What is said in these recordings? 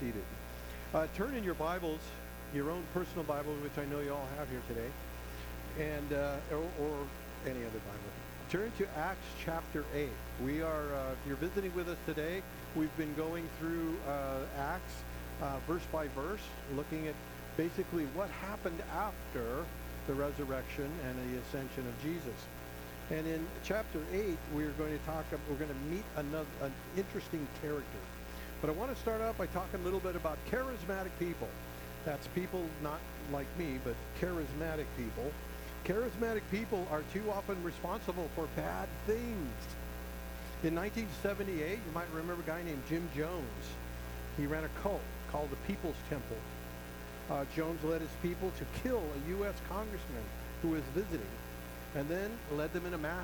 seated. Turn in your Bibles, your own personal Bible, which I know you all have here today, and or any other Bible. Turn to Acts chapter 8. We are, if you're visiting with us today, we've been going through Acts verse by verse, looking at basically what happened after the resurrection and the ascension of Jesus. And in chapter 8, we're going to meet an interesting character. But I want to start out by talking a little bit about charismatic people. That's people not like me, but charismatic people. Charismatic people are too often responsible for bad things. In 1978, you might remember a guy named Jim Jones. He ran a cult called the People's Temple. Jones led his people to kill a U.S. congressman who was visiting, and then led them in a mass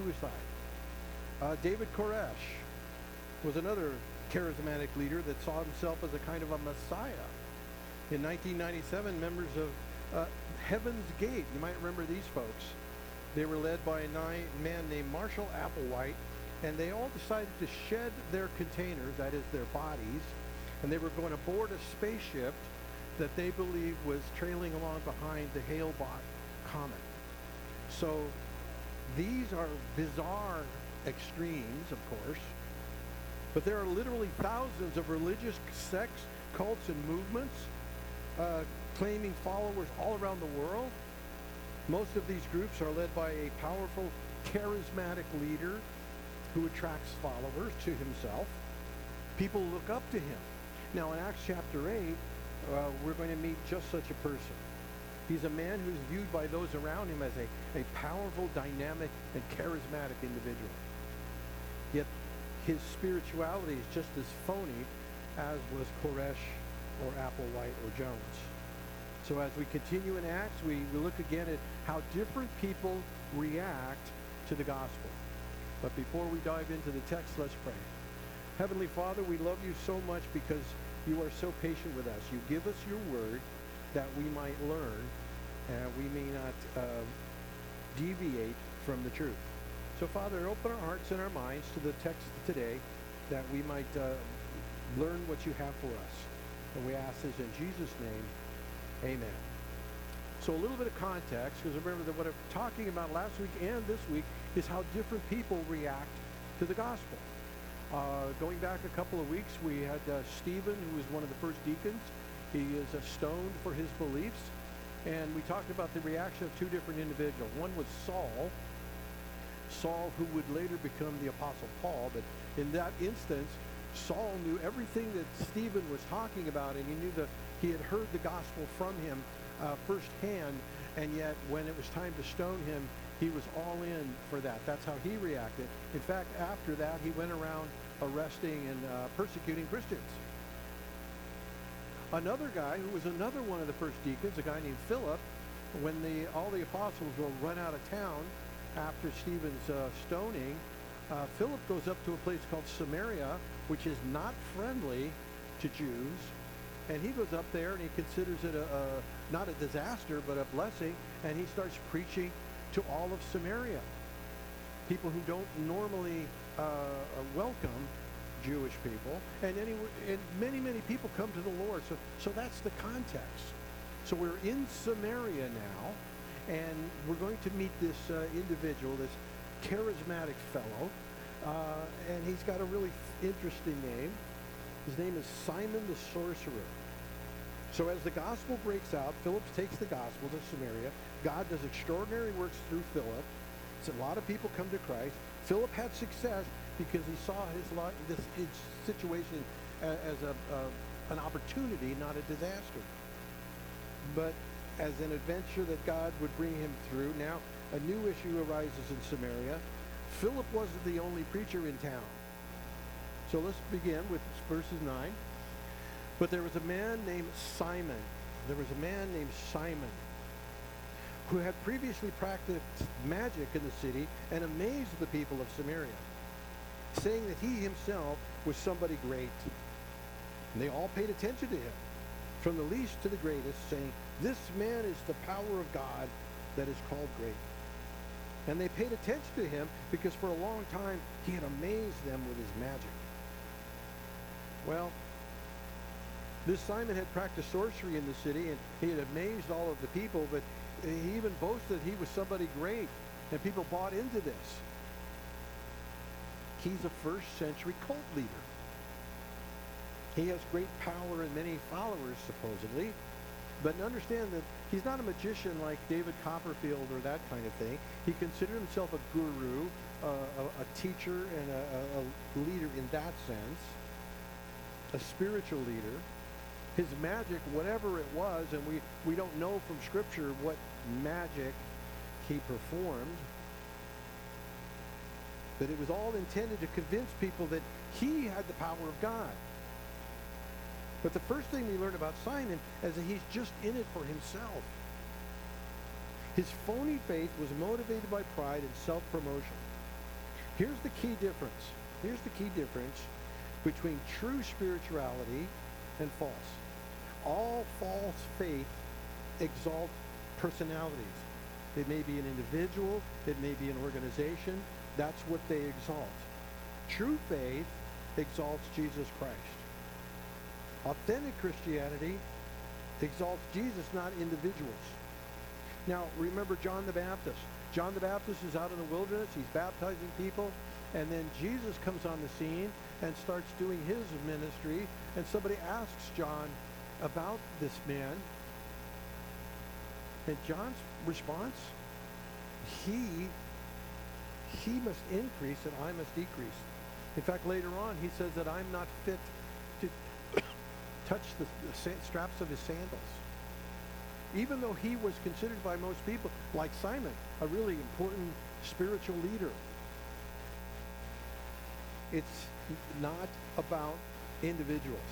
suicide. David Koresh was another charismatic leader that saw himself as a kind of a messiah. In 1997, members of Heaven's Gate, you might remember these folks, they were led by a man named Marshall Applewhite, and they all decided to shed their containers, that is their bodies, and they were going to board a spaceship that they believed was trailing along behind the Hale-Bopp comet. So these are bizarre extremes, of course, but there are literally thousands of religious sects, cults, and movements claiming followers all around the world. Most of these groups are led by a powerful, charismatic leader who attracts followers to himself. People look up to him. Now in Acts chapter 8, we're going to meet just such a person. He's a man who's viewed by those around him as a powerful, dynamic, and charismatic individual. Yet his spirituality is just as phony as was Koresh or Applewhite or Jones. So as we continue in Acts, we look again at how different people react to the gospel. But before we dive into the text, let's pray. Heavenly Father, we love you so much because you are so patient with us. You give us your word that we might learn, and we may not deviate from the truth. So, Father, open our hearts and our minds to the text today that we might learn what you have for us. And we ask this in Jesus' name, amen. So a little bit of context, because remember that what I'm talking about last week and this week is how different people react to the gospel. Going back a couple of weeks, we had Stephen, who was one of the first deacons. He is stoned for his beliefs. And we talked about the reaction of two different individuals. One was Saul, who would later become the Apostle Paul. But in that instance, Saul knew everything that Stephen was talking about, and he knew that he had heard the gospel from him firsthand. And yet, when it was time to stone him, he was all in for that. That's how he reacted. In fact, after that, he went around arresting and persecuting Christians. Another guy who was another one of the first deacons, a guy named Philip, when all the apostles were run out of town after Stephen's stoning, Philip goes up to a place called Samaria, which is not friendly to Jews. And he goes up there and he considers it not a disaster, but a blessing. And he starts preaching to all of Samaria. People who don't normally welcome Jewish people. And many people come to the Lord. So that's the context. So we're in Samaria now. And we're going to meet this individual, this charismatic fellow. And he's got a really interesting name. His name is Simon the Sorcerer. So as the gospel breaks out, Philip takes the gospel to Samaria. God does extraordinary works through Philip. So a lot of people come to Christ. Philip had success because he saw his situation as an opportunity, not a disaster. But as an adventure that God would bring him through, now a new issue arises in Samaria. Philip wasn't the only preacher in town. So let's begin with verses 9. But there was a man named Simon. There was a man named Simon who had previously practiced magic in the city and amazed the people of Samaria, saying that he himself was somebody great. And they all paid attention to him, from the least to the greatest, saying, "This man is the power of God that is called great." And they paid attention to him because for a long time he had amazed them with his magic. Well, This Simon had practiced sorcery in the city, and he had amazed all of the people, but he even boasted he was somebody great, and people bought into this. He's a first century cult leader. He has great power and many followers, supposedly. But understand that he's not a magician like David Copperfield or that kind of thing. He considered himself a guru, a teacher, and a leader in that sense, a spiritual leader. His magic, whatever it was, and we don't know from Scripture what magic he performed, but it was all intended to convince people that he had the power of God. But the first thing we learn about Simon is that he's just in it for himself. His phony faith was motivated by pride and self-promotion. Here's the key difference. Here's the key difference between true spirituality and false. All false faith exalts personalities. It may be an individual, it may be an organization. That's what they exalt. True faith exalts Jesus Christ. Authentic Christianity exalts Jesus, not individuals. Now, remember John the Baptist. John the Baptist is out in the wilderness. He's baptizing people. And then Jesus comes on the scene and starts doing his ministry. And somebody asks John about this man. And John's response, he must increase and I must decrease. In fact, later on, he says that I'm not fit to touch the straps of his sandals. Even though he was considered by most people, like Simon, a really important spiritual leader. It's not about individuals.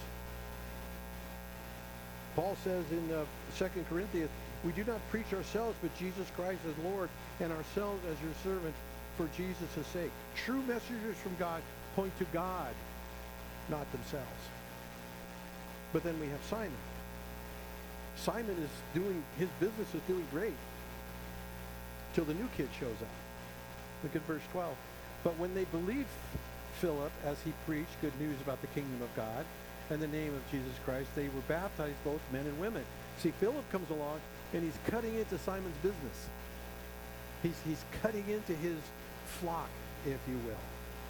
Paul says in 2 Corinthians, we do not preach ourselves, but Jesus Christ as Lord, and ourselves as your servants for Jesus' sake. True messengers from God point to God, not themselves. But then we have Simon. Simon is doing, his business is doing great till the new kid shows up. Look at verse 12. But when they believed Philip as he preached good news about the kingdom of God and the name of Jesus Christ, they were baptized, both men and women. See, Philip comes along and he's cutting into Simon's business. He's cutting into his flock, if you will.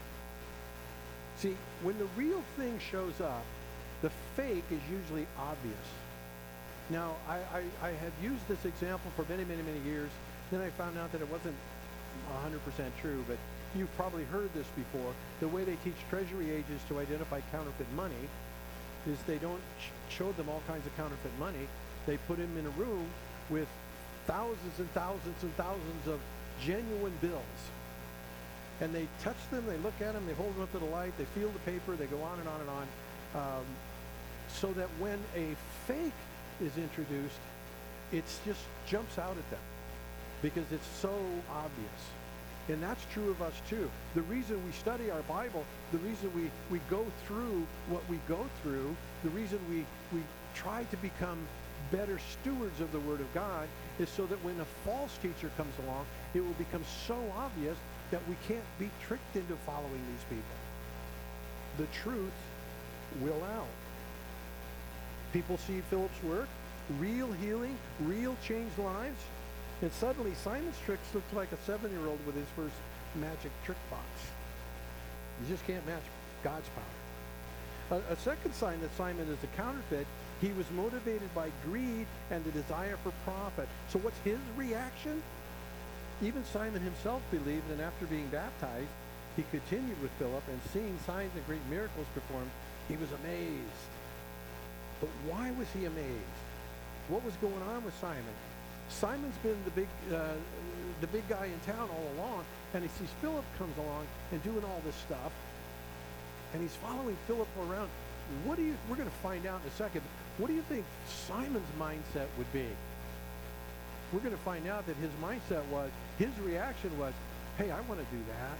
See, when the real thing shows up, the fake is usually obvious. Now, I have used this example for many, many, many years. Then I found out that it wasn't 100% true, but you've probably heard this before. The way they teach treasury agents to identify counterfeit money is they don't show them all kinds of counterfeit money. They put them in a room with thousands and thousands and thousands of genuine bills. And they touch them, they look at them, they hold them up to the light, they feel the paper, they go on and on and on. So that when a fake is introduced, it just jumps out at them because it's so obvious. And that's true of us too. The reason we study our Bible, the reason we go through what we go through, the reason we try to become better stewards of the Word of God is so that when a false teacher comes along, it will become so obvious that we can't be tricked into following these people. The truth will out. People see Philip's work, real healing, real changed lives, and suddenly Simon's tricks looks like a 7-year-old with his first magic trick box. You just can't match God's power. A second sign that Simon is a counterfeit, he was motivated by greed and the desire for profit. So what's his reaction? Even Simon himself believed, and after being baptized, he continued with Philip, and seeing signs and great miracles performed, he was amazed. But why was he amazed? What was going on with Simon? Simon's been the big guy in town all along, and he sees Philip comes along and doing all this stuff, and he's following Philip around. We're going to find out in a second. What do you think Simon's mindset would be? We're going to find out that his mindset was, his reaction was, hey, I want to do that.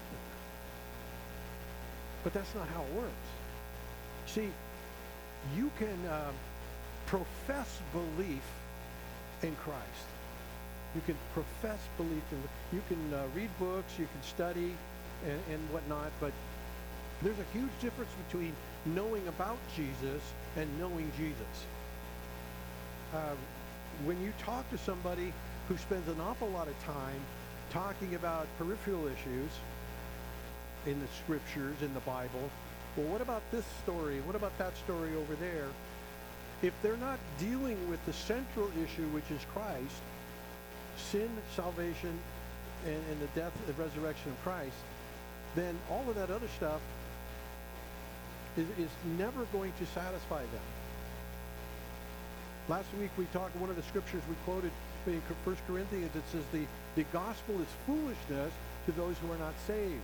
But that's not how it works. See, you can profess belief in Christ. You can profess belief in, you can read books, you can study and whatnot, but there's a huge difference between knowing about Jesus and knowing Jesus. When you talk to somebody who spends an awful lot of time talking about peripheral issues in the scriptures, in the Bible, well, what about this story? What about that story over there? If they're not dealing with the central issue, which is Christ, sin, salvation, and the death and resurrection of Christ, then all of that other stuff is never going to satisfy them. Last week we talked, one of the scriptures we quoted in 1 Corinthians, it says the gospel is foolishness to those who are not saved.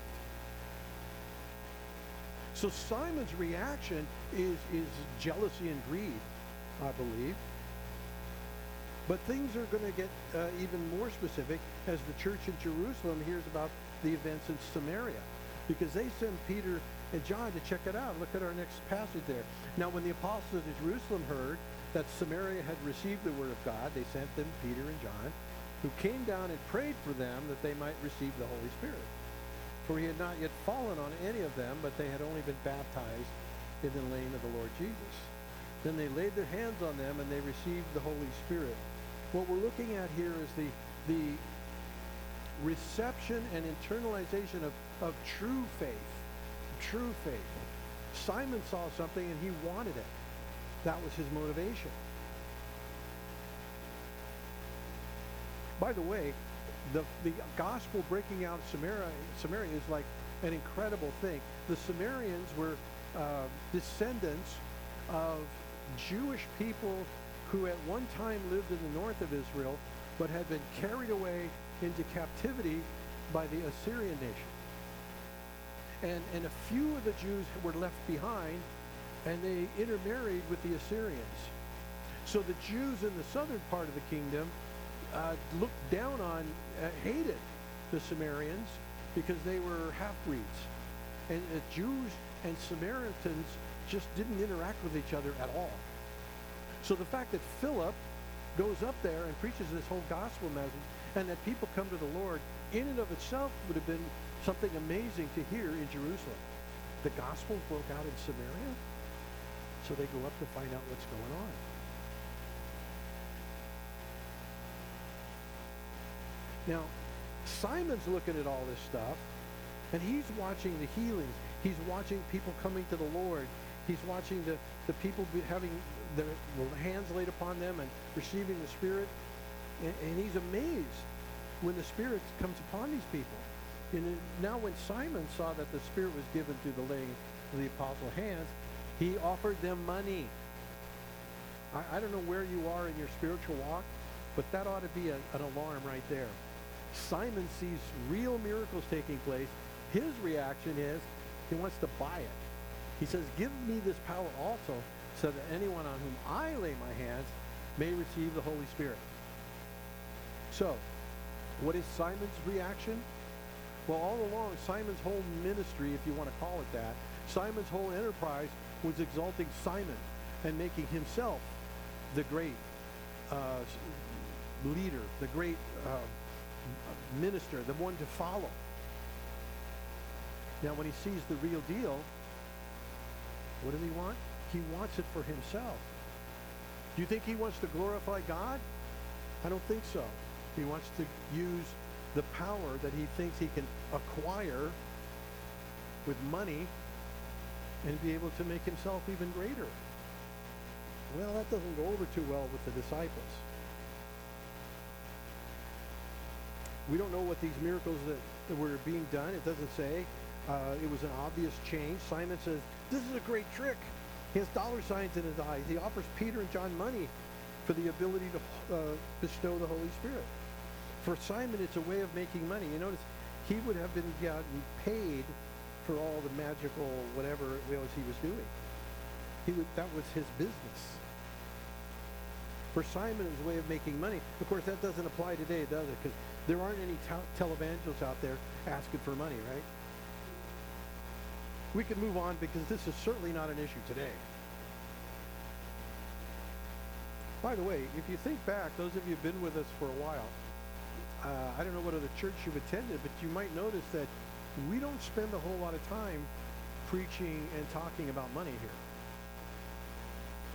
So Simon's reaction is jealousy and greed, I believe. But things are going to get even more specific as the church in Jerusalem hears about the events in Samaria, because they send Peter and John to check it out. Look at our next passage there. Now, when the apostles of Jerusalem heard that Samaria had received the word of God, they sent them Peter and John, who came down and prayed for them that they might receive the Holy Spirit. For he had not yet fallen on any of them, but they had only been baptized in the name of the Lord Jesus. Then they laid their hands on them, and they received the Holy Spirit. What we're looking at here is the reception and internalization of true faith. True faith. Simon saw something, and he wanted it. That was his motivation. By the way, the gospel breaking out of Samaria is like an incredible thing. The Samaritans were descendants of Jewish people who at one time lived in the north of Israel, but had been carried away into captivity by the Assyrian nation. And a few of the Jews were left behind, and they intermarried with the Assyrians. So the Jews in the southern part of the kingdom looked down on, hated the Samaritans because they were half-breeds. And Jews and Samaritans just didn't interact with each other at all. So the fact that Philip goes up there and preaches this whole gospel message, and that people come to the Lord, in and of itself would have been something amazing to hear in Jerusalem. The gospel broke out in Samaria, so they go up to find out what's going on. Now, Simon's looking at all this stuff, and he's watching the healings. He's watching people coming to the Lord. He's watching the people having their hands laid upon them and receiving the Spirit. And he's amazed when the Spirit comes upon these people. And now when Simon saw that the Spirit was given through the laying of the apostles' hands, he offered them money. I don't know where you are in your spiritual walk, but that ought to be an alarm right there. Simon sees real miracles taking place. His reaction is he wants to buy it. He says, give me this power also, so that anyone on whom I lay my hands may receive the Holy Spirit. So, what is Simon's reaction? Well, all along, Simon's whole ministry, if you want to call it that, Simon's whole enterprise was exalting Simon and making himself the great leader, the great minister, the one to follow. Now, when he sees the real deal, what does he want? He wants it for himself. Do you think he wants to glorify God? I don't think so. He wants to use the power that he thinks he can acquire with money and be able to make himself even greater. Well, that doesn't go over too well with the disciples. We don't know what these miracles that were being done. It doesn't say. It was an obvious change. Simon says, this is a great trick. He has dollar signs in his eyes. He offers Peter and John money for the ability to bestow the Holy Spirit. For Simon, it's a way of making money. You notice, he would have been gotten paid for all the magical whatever it was he was doing. That was his business. For Simon, it was a way of making money. Of course, that doesn't apply today, does it? Because there aren't any televangelists out there asking for money, right? We can move on because this is certainly not an issue today. By the way, if you think back, those of you who've been with us for a while, I don't know what other church you've attended, but you might notice that we don't spend a whole lot of time preaching and talking about money here.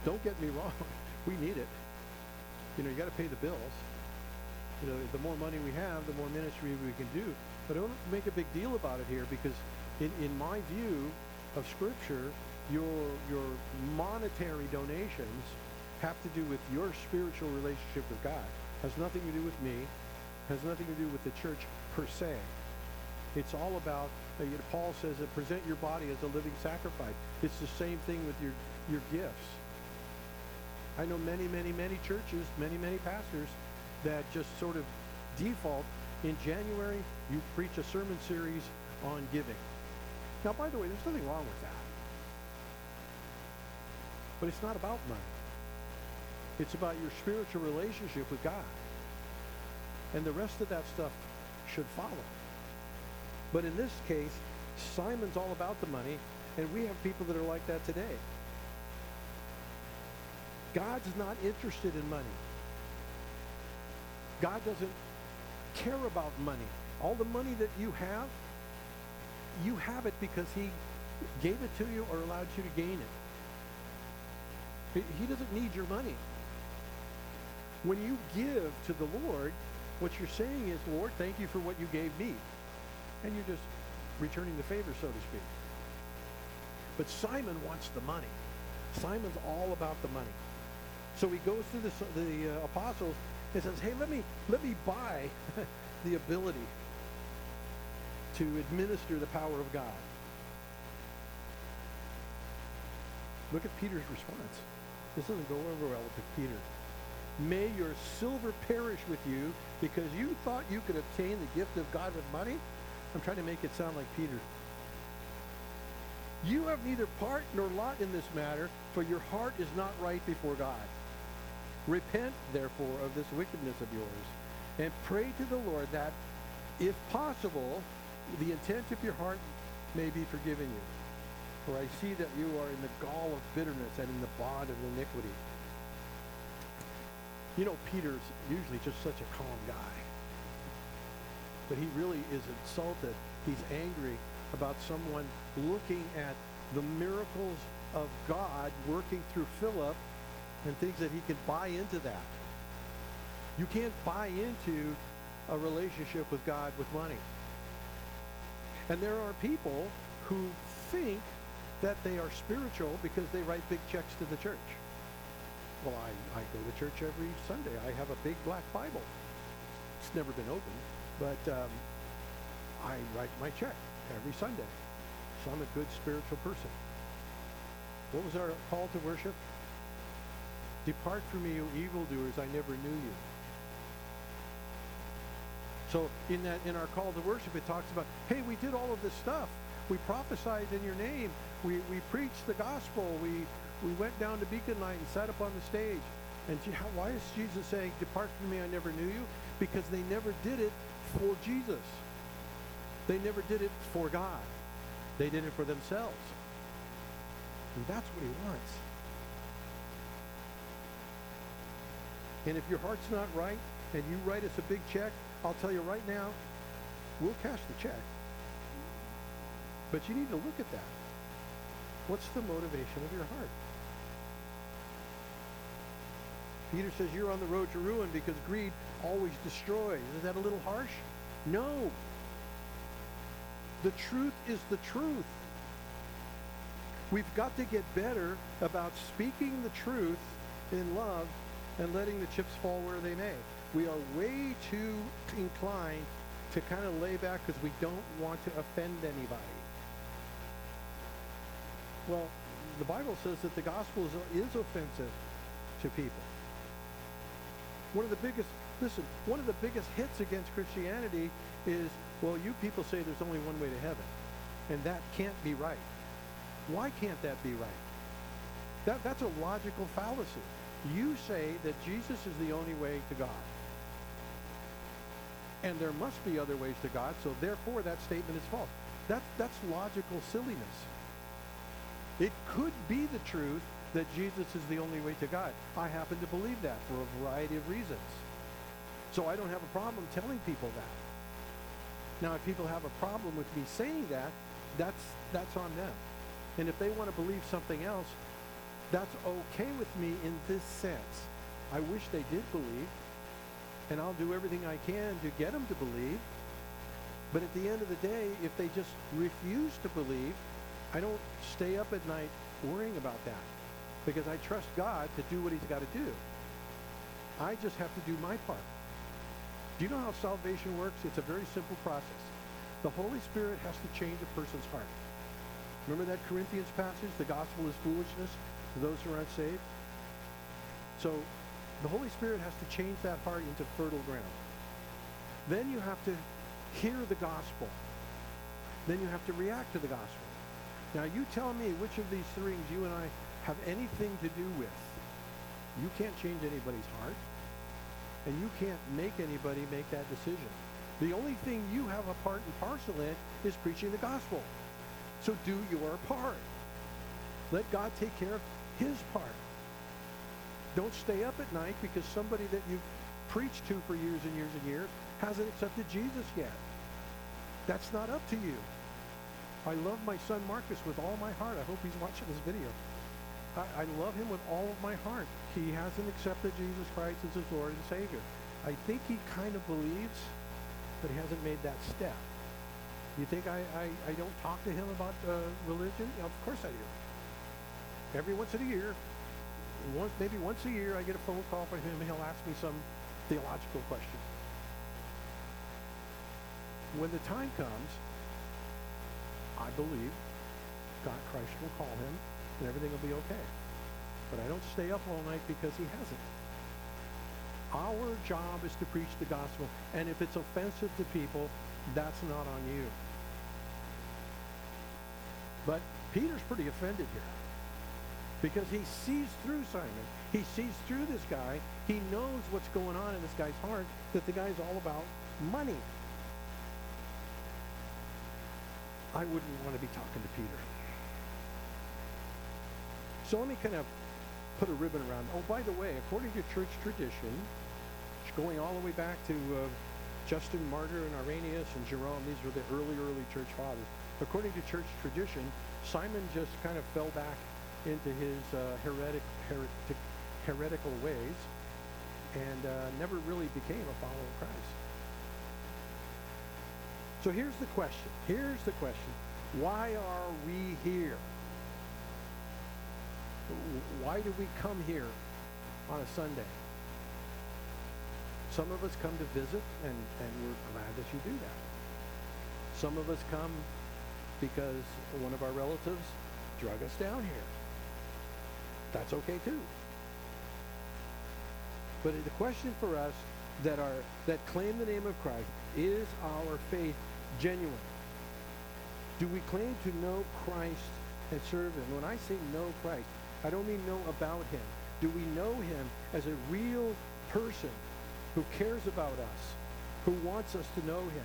Don't get me wrong. We need it. You got to pay the bills. The more money we have, the more ministry we can do. But I don't make a big deal about it here because in my view of Scripture, your monetary donations have to do with your spiritual relationship with God. Has nothing to do with me. Has nothing to do with the church per se. It's all about, Paul says, that present your body as a living sacrifice. It's the same thing with your gifts. I know many, many, many churches, many, many pastors that just sort of default. In January, you preach a sermon series on giving. Now, by the way, there's nothing wrong with that. But it's not about money. It's about your spiritual relationship with God. And the rest of that stuff should follow. But in this case, Simon's all about the money, and we have people that are like that today. God's not interested in money. God doesn't care about money. All the money that you have it because he gave it to you or allowed you to gain it. He doesn't need your money. When you give to the Lord, what you're saying is, Lord, thank you for what you gave me. And you're just returning the favor, so to speak. But Simon wants the money. Simon's all about the money. So he goes to the apostles and says, hey, let me buy the ability to administer the power of God. Look at Peter's response. This doesn't go over well with Peter. May your silver perish with you because you thought you could obtain the gift of God with money? I'm trying to make it sound like Peter. You have neither part nor lot in this matter, for your heart is not right before God. Repent, therefore, of this wickedness of yours, and pray to the Lord that, if possible, the intent of your heart may be forgiven you. For I see that you are in the gall of bitterness and in the bond of iniquity. Peter's usually just such a calm guy. But he really is insulted. He's angry about someone looking at the miracles of God working through Philip and thinks that he can buy into that. You can't buy into a relationship with God with money. And there are people who think that they are spiritual because they write big checks to the church. Well, I go to church every Sunday. I have a big black Bible. It's never been opened, but I write my check every Sunday. So I'm a good spiritual person. What was our call to worship? Depart from me, you evildoers, I never knew you. So in our call to worship, it talks about, hey, we did all of this stuff. We prophesied in your name. We preached the gospel. We went down to Beacon Night and sat up on the stage. And why is Jesus saying, depart from me, I never knew you? Because they never did it for Jesus. They never did it for God. They did it for themselves. And that's what he wants. And if your heart's not right and you write us a big check, I'll tell you right now, we'll cash the check. But you need to look at that. What's the motivation of your heart? Peter says you're on the road to ruin because greed always destroys. Is that a little harsh? No. The truth is the truth. We've got to get better about speaking the truth in love and letting the chips fall where they may. We are way too inclined to kind of lay back because we don't want to offend anybody. Well, the Bible says that the gospel is offensive to people. One of the biggest hits against Christianity is, well, you people say there's only one way to heaven, and that can't be right. Why can't that be right? That's a logical fallacy. You say that Jesus is the only way to God. And there must be other ways to God, so therefore that statement is false. That's logical silliness. It could be the truth that Jesus is the only way to God. I happen to believe that for a variety of reasons. So I don't have a problem telling people that. Now, if people have a problem with me saying that, that's on them. And if they want to believe something else, That's okay with me in this sense. I wish they did believe, and I'll do everything I can to get them to believe. But at the end of the day, if they just refuse to believe, I don't stay up at night worrying about that, because I trust God to do what he's got to do. I just have to do my part. Do you know how salvation works? It's a very simple process. The Holy Spirit has to change a person's heart. Remember that Corinthians passage? The gospel is foolishness to those who aren't saved. So the Holy Spirit has to change that heart into fertile ground. Then you have to hear the gospel. Then you have to react to the gospel. Now you tell me which of these things you and I have anything to do with. You can't change anybody's heart, and you can't make anybody make that decision. The only thing you have a part and parcel in is preaching the gospel. So do your part. Let God take care of his part. Don't stay up at night because somebody that you've preached to for years and years and years hasn't accepted Jesus yet. That's not up to you. I love my son Marcus with all my heart. I hope he's watching this video. I love him with all of my heart. He hasn't accepted Jesus Christ as his Lord and Savior. I think he kind of believes, but he hasn't made that step. You think I don't talk to him about religion? Of course I do. Every once in a year, maybe once a year, I get a phone call from him and he'll ask me some theological question. When the time comes, I believe God, Christ will call him and everything will be okay. But I don't stay up all night because he hasn't. Our job is to preach the gospel, and if it's offensive to people, that's not on you. But Peter's pretty offended here because he sees through Simon. He sees through this guy. He knows what's going on in this guy's heart, that the guy's all about money. I wouldn't want to be talking to Peter. So let me kind of put a ribbon around. Oh, by the way, according to church tradition, going all the way back to Justin Martyr and Irenaeus and Jerome, these were the early church fathers. According to church tradition, Simon just kind of fell back into his heretical ways and never really became a follower of Christ. So here's the question. Why are we here? Why do we come here on a Sunday? Some of us come to visit, and we're glad that you do that. Some of us come because one of our relatives drug us down here. That's okay too. But the question for us that claim the name of Christ, is our faith genuine? Do we claim to know Christ and serve him? When I say know Christ, I don't mean know about him. Do we know him as a real person who cares about us, who wants us to know him?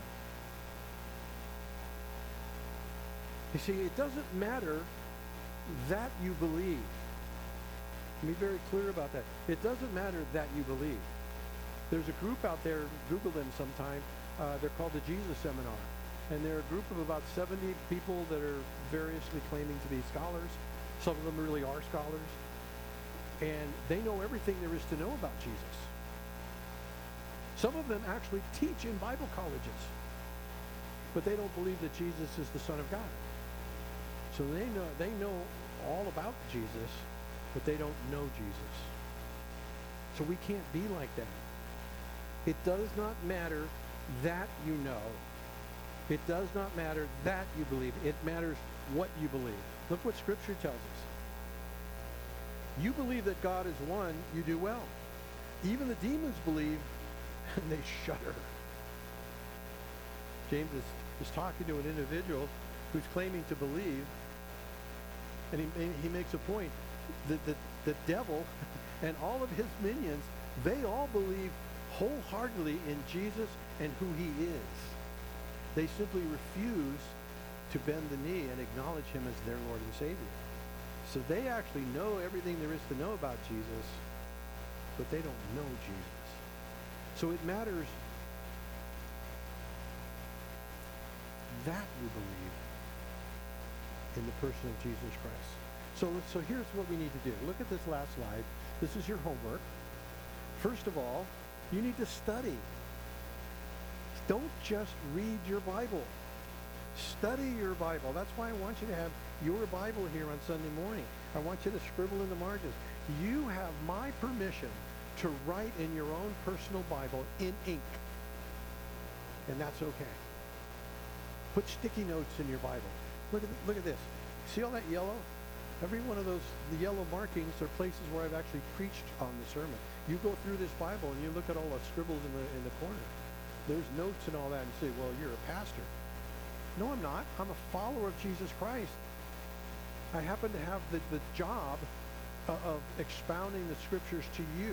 You see, it doesn't matter that you believe. Be very clear about that. It doesn't matter that you believe. There's a group out there, Google them sometime, they're called the Jesus Seminar. And they're a group of about 70 people that are variously claiming to be scholars. Some of them really are scholars. And they know everything there is to know about Jesus. Some of them actually teach in Bible colleges. But they don't believe that Jesus is the Son of God. So they know all about Jesus, but they don't know Jesus. So we can't be like that. It does not matter that you know. It does not matter that you believe. It matters what you believe. Look what Scripture tells us. You believe that God is one, you do well. Even the demons believe, and they shudder. James is talking to an individual who's claiming to believe, and he makes a point that the devil and all of his minions, they all believe wholeheartedly in Jesus and who he is. They simply refuse to bend the knee and acknowledge him as their Lord and Savior. So they actually know everything there is to know about Jesus, but they don't know Jesus. So it matters that you believe in the person of Jesus Christ. So here's what we need to do. Look at this last slide. This is your homework. First of all, you need to study. Don't just read your Bible. Study your Bible. That's why I want you to have your Bible here on Sunday morning. I want you to scribble in the margins. You have my permission to write in your own personal Bible in ink. And that's okay. Put sticky notes in your Bible. Look at this. See all that yellow? Every one of those, the yellow markings are places where I've actually preached on the sermon. You go through this Bible and you look at all the scribbles in the corner. There's notes and all that, and you say, well, you're a pastor. No, I'm not. I'm a follower of Jesus Christ. I happen to have the job of expounding the scriptures to you.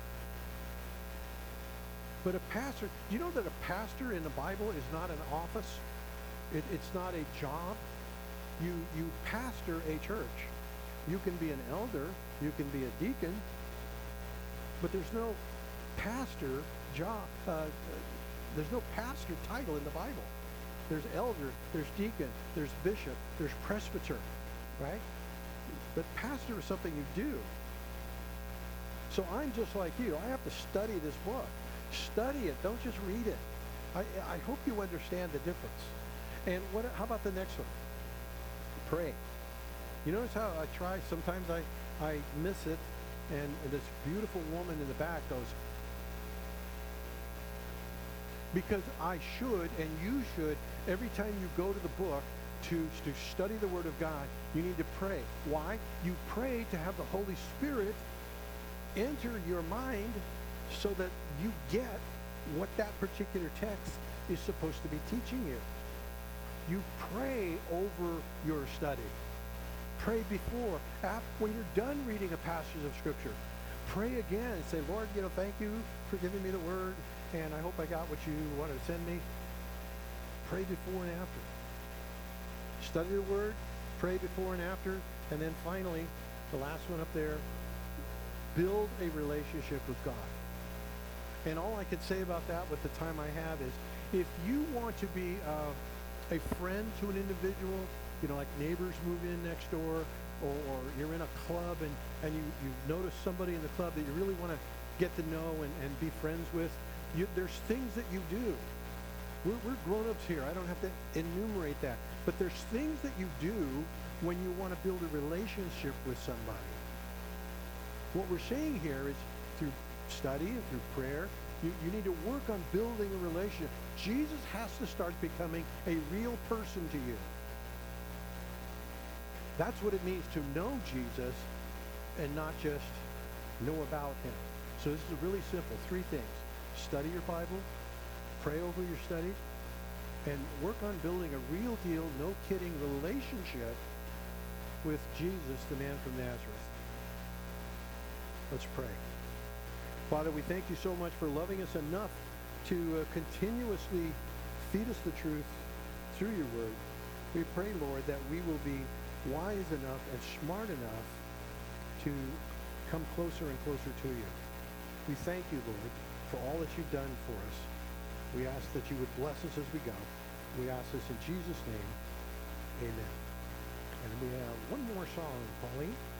But a pastor, do you know that a pastor in the Bible is not an office? It's not a job. You pastor a church. You can be an elder, you can be a deacon, but there's no pastor job. There's no pastor title in the Bible. There's elder, there's deacon, there's bishop, there's presbyter, right? But pastor is something you do. So I'm just like you. I have to study this book. Study it. Don't just read it. I hope you understand the difference. And how about the next one? Pray. You notice how I try, sometimes I miss it, and this beautiful woman in the back goes, because I should and you should, every time you go to the book to study the Word of God, you need to pray. Why? You pray to have the Holy Spirit enter your mind so that you get what that particular text is supposed to be teaching you. You pray over your study. Pray before, when you're done reading a passage of Scripture. Pray again and say, Lord, thank you for giving me the Word, and I hope I got what you wanted to send me. Pray before and after. Study the Word, pray before and after, and then finally, the last one up there, build a relationship with God. And all I can say about that with the time I have is, if you want to be a friend to an individual, like neighbors move in next door, or you're in a club and you notice somebody in the club that you really want to get to know and be friends with, there's things that you do. We're grown-ups here. I don't have to enumerate that. But there's things that you do when you want to build a relationship with somebody. What we're saying here is through study and through prayer, you need to work on building a relationship. Jesus has to start becoming a real person to you. That's what it means to know Jesus and not just know about him. So this is really simple. 3 things. Study your Bible, pray over your studies, and work on building a real deal, no kidding relationship with Jesus, the man from Nazareth. Let's pray. Father, we thank you so much for loving us enough to continuously feed us the truth through your word. We pray, Lord, that we will be wise enough and smart enough to come closer and closer to you. We thank you, Lord, for all that you've done for us. We ask that you would bless us as we go. We ask this in Jesus' name. Amen. And we have one more song, Pauline.